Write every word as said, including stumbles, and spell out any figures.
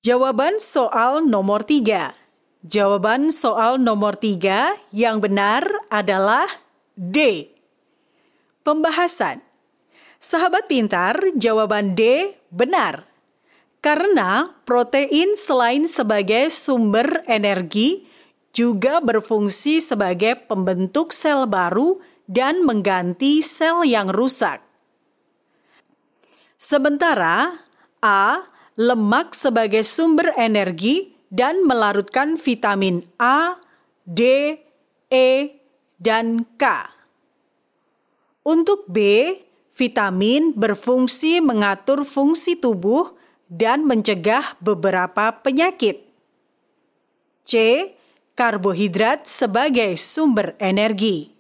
Jawaban soal nomor tiga. Jawaban soal nomor tiga yang benar adalah D. Pembahasan. Sahabat pintar, jawaban D benar. Karena protein selain sebagai sumber energi, juga berfungsi sebagai pembentuk sel baru dan mengganti sel yang rusak. Sementara A, lemak sebagai sumber energi dan melarutkan vitamin A, D, E, dan K. Untuk B, vitamin berfungsi mengatur fungsi tubuh dan mencegah beberapa penyakit. C, karbohidrat sebagai sumber energi.